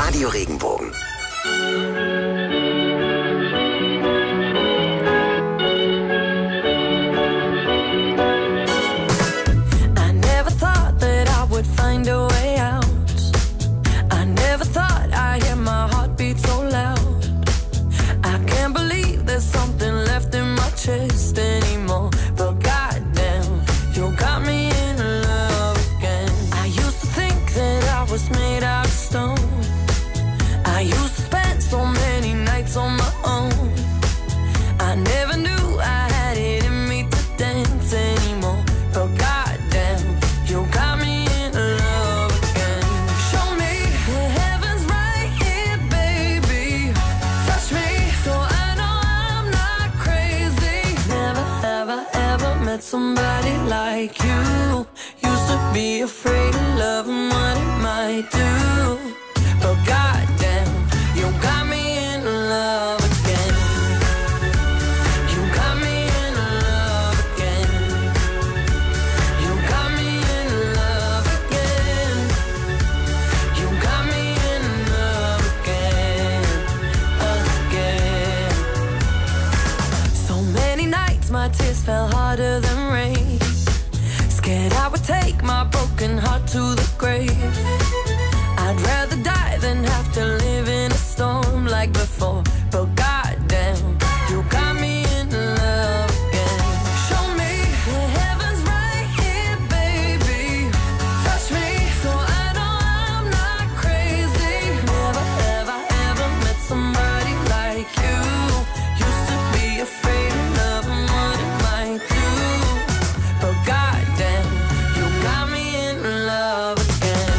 Radio Regenbogen. I never thought that I would find a way out. I never thought I'd hear my heartbeat so loud. I can't believe there's something left in my chest anymore. But goddamn, you got me in love again. I used to think that I was made out of stone. I used to spend so many nights on my own. I never knew I had it in me to dance anymore. But goddamn, you got me in love again. Show me the heavens right here, baby. Touch me so I know I'm not crazy. Never have I ever met somebody like you. Used to be afraid of love and what it might do. But goddamn, you got me in love again. You got me in love again. You got me in love again. You got me in love again, again. So many nights my tears fell harder than rain. Scared I would take my broken heart to the grave. I'd rather die than have to live in a storm like before. But goddamn, you got me in love again. Show me the heavens right here, baby. Touch me so I know I'm not crazy. Never have I ever met somebody like you. Used to be afraid of love and what it might do. But goddamn, you got me in love again.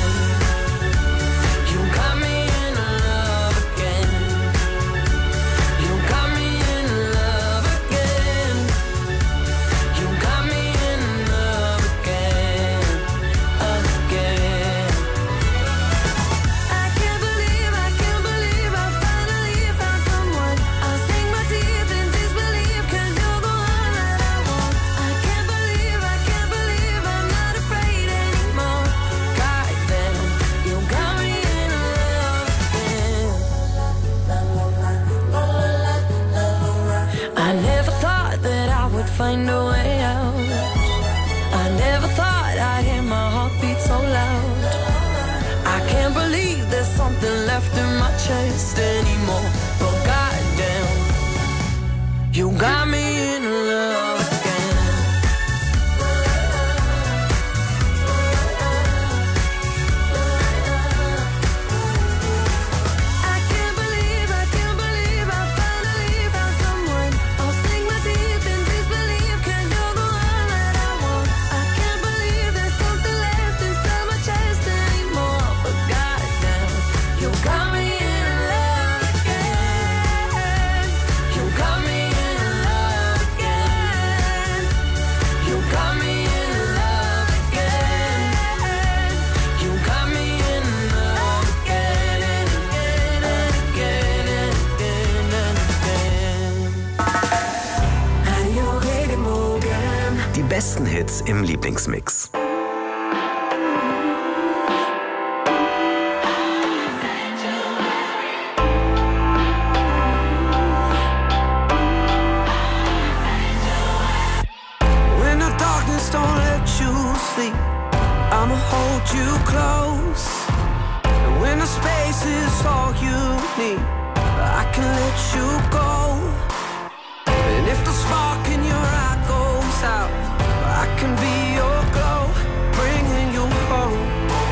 You got me in love again. You got me in love again. You got me in love again, again. I can't believe I finally found someone. I'll sink my teeth in disbelief 'cause you're the one that I want. I can't believe I'm not afraid anymore. Goddamn, you got me in love again. I never thought that I would find a way out. I never thought I'd hear my heartbeat so loud. I can't believe there's something left in my chest anymore. But goddamn, you got me in love again. I can't believe I finally found someone. I'll sink my teeth in disbelief 'cause you're the one that I want. I can't believe there's something left inside my chest anymore. But goddamn, you got me in love again. You got me in love again. You got me in love again. You got me in love again and again and again and again and again. Radio Regenbogen. Die besten Hits im Lieblingsmix. When the darkness don't let you sleep, I'ma hold you close. And when the space is all you need, I can let you go. And if the spark in your eye goes out, I can be your glow, bringing you home.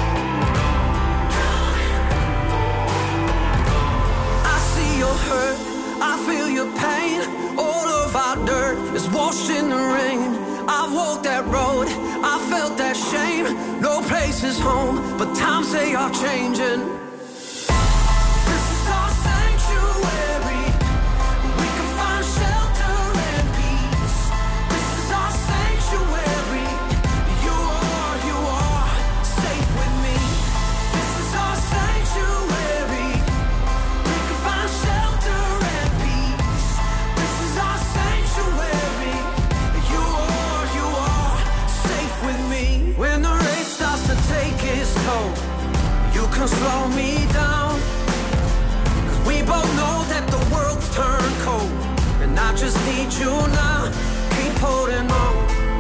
I see your hurt, I feel your pain. All of our dirt is washed in the rain. I've walked that road, I felt that shame. No place is home, but times they are changing. This is our sanctuary. We can find shelter and peace. This is our sanctuary. You are safe with me. This is our sanctuary. We can find shelter and peace. This is our sanctuary. You are safe with me. When the race starts to take its toll, you can slow me down. We both know that the world's turned cold, and I just need you now. Keep holding on.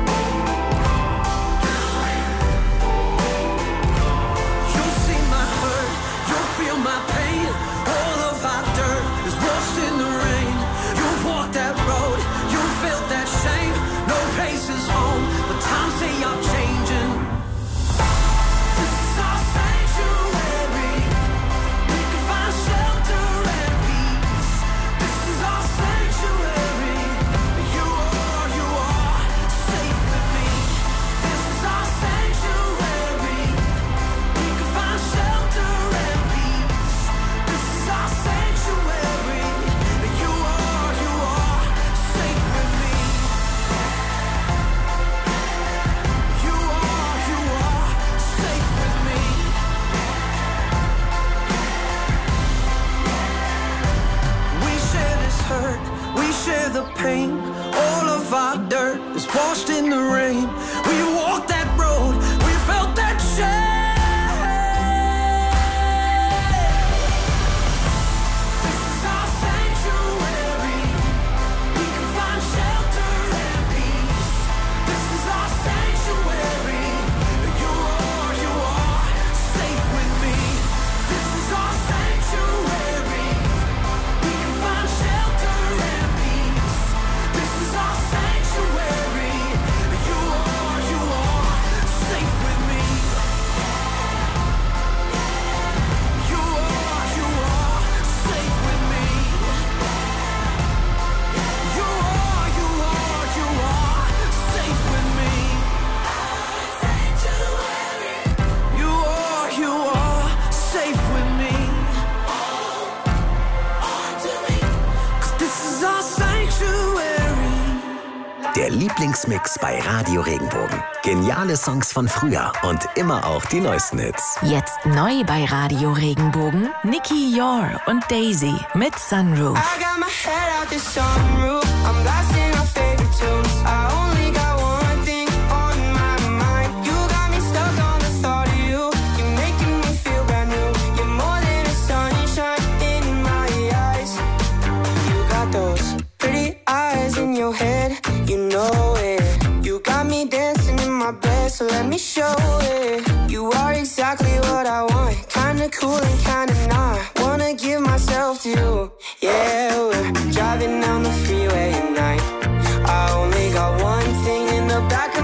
You'll see my hurt, you'll feel my pain. All of our dirt is washed in the rain. You've walked that road, you felt that shame. No place is home, but times they are changing. This is our sanctuary. We can find shelter and peace. This is our sanctuary. You are safe with me. This is our sanctuary. We can find shelter and peace. This is our sanctuary. You are safe with me. You are safe with me. We share this hurt, we share the pain. All of our dirt is washed in the rain. We walked that road, we felt that shame. This is our sanctuary. We can find shelter and peace. This is our sanctuary. You are safe with me. This is our sanctuary. We can find shelter and peace. This is our sanctuary. You are safe with me. You are safe with me. You are safe with me. You are safe with me. 'Cause this is our sanctuary. Der Lieblingsmix bei Radio Regenbogen. Geniale Songs von früher und immer auch die neuesten Hits. Jetzt neu bei Radio Regenbogen, Nicky Yor und Daisy mit Sunroof. I got my head out the sunroof. I'm blasting our favorite tunes. I only got one thing on my mind. You got me stuck on the thought of you. You're making me feel brand new. You're more than a sunshine in my eyes. You got those pretty eyes in your head. You know it. You got me dancing in my bed, so let me show it. You are exactly what I want. Kinda cool and kinda not. Wanna give myself to you. Yeah, we're driving down the freeway at night. I only got one thing in the back